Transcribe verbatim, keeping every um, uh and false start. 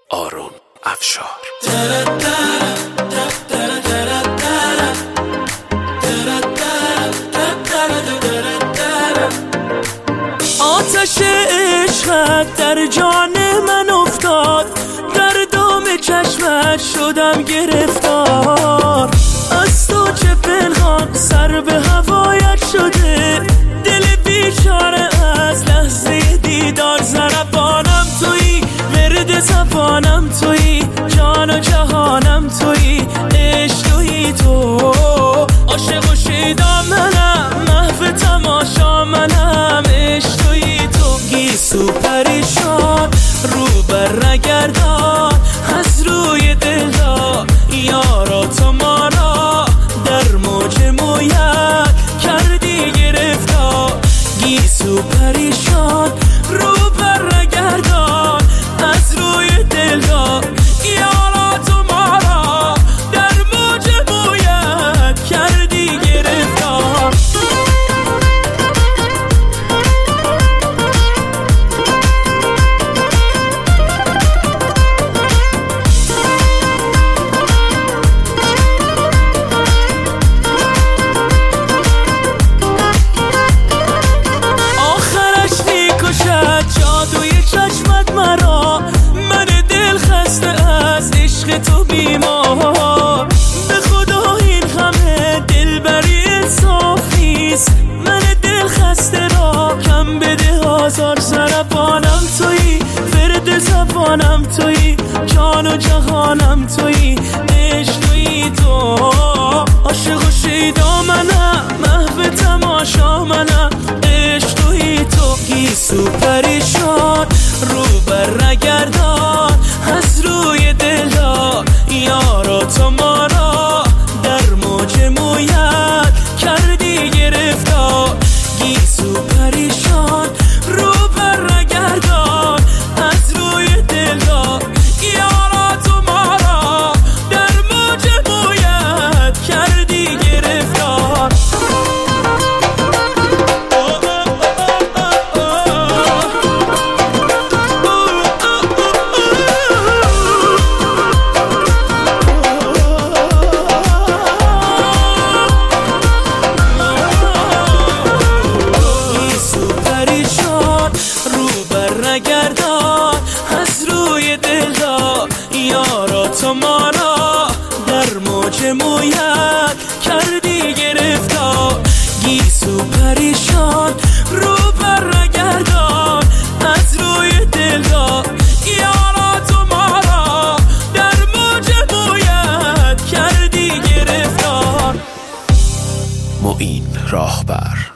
آرون افشار. آتش عشقت در جان من افتاد، در دام چشمت شدم گرفتار. از تو چه پنهان سر به هوایت شده، دل بیچاره از لحظه دیدار. ضربانم تویی، ورد زبانم تویی، جان و جهانم تویی، عشق تویی تو. عاشق و شیدا منم، محو تماشا منم، عشق تویی تو. گیسو پریشان رو بر نگردان، از روی دلدار یارا تو ما را در موج مویت کردی گرفتار. گیسو پریشان رو بر نگردان، از روی دلدار یارا تو ما را در موج مویت کردی گرفتار. تو بیمار به خدا این همه دلبری انصافیست. من دل خسته را کم بده آزار. ضربانم تویی، ورد زبانم تویی، جان و جهانم تویی، عشق تویی تو. عاشق و شیدا منم، محو تماشا منم، عشق تویی تو. گیسو پریشان رو بر نگردان، از روی دلدار یارا تو ما را در موج مویت کردی گرفتار. گیسو پریشان رو بر نگردان، از روی دلدار یارا تو ما را در موج مویت کردی گرفتار. نگردان، از روی دلدار یارا تو ما را در موج مویت کردی گرفتار. گیسو پریشان رو بر نگردان، از روی دلدار یارا تو ما را در موج مویت کردی گرفتار. معین راهبر.